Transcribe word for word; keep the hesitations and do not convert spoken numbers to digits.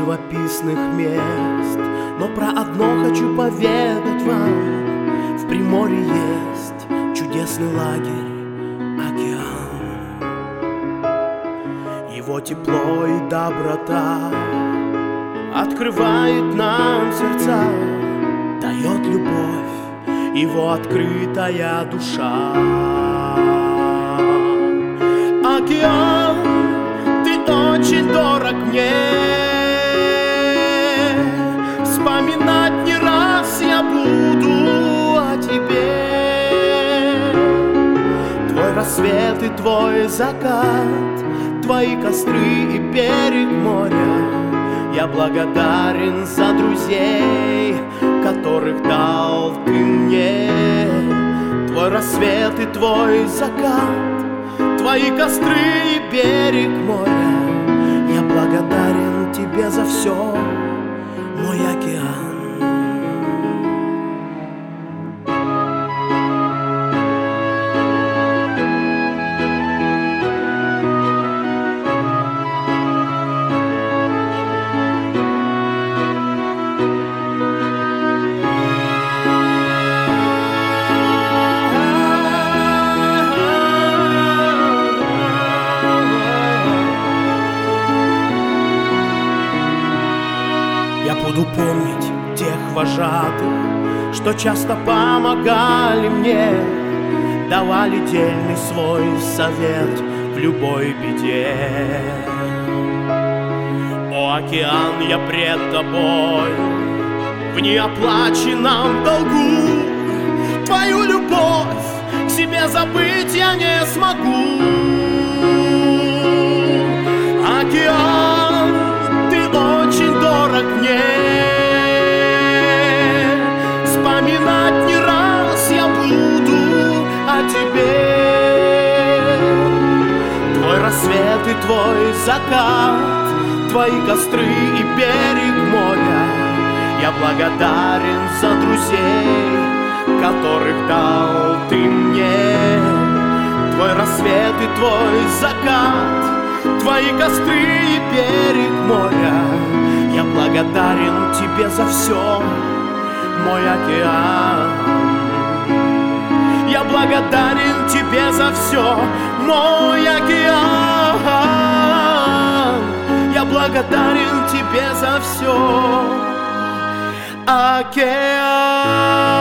живописных мест, но про одно хочу поведать вам. В Приморье есть чудесный лагерь «Океан». Его тепло и доброта открывает нам сердца, дает любовь его открытая душа. Океан, ты очень дорог мне, вспоминать не раз я буду о тебе. Твой рассвет и твой закат, твои костры и берег моря. Я благодарен за друзей, которых дал ты мне. Твой рассвет и твой закат, твои костры и берег моря. Я благодарен тебе за все, мой океан. Я буду помнить тех вожатых, что часто помогали мне, давали дельный свой совет в любой беде. О, океан, я пред тобой в неоплаченном долгу. Твою любовь к себе забыть я не смогу. Океан, ты очень дорог мне, вспоминать не раз я буду о тебе. Твой рассвет и твой закат, твои костры и берег моря. Я благодарен за друзей, которых дал ты мне. Твой рассвет и твой закат, твои костры и берег моря. Я благодарен тебе за все, мой океан. Я благодарен тебе за все, мой океан. Я благодарен тебе за все, океан.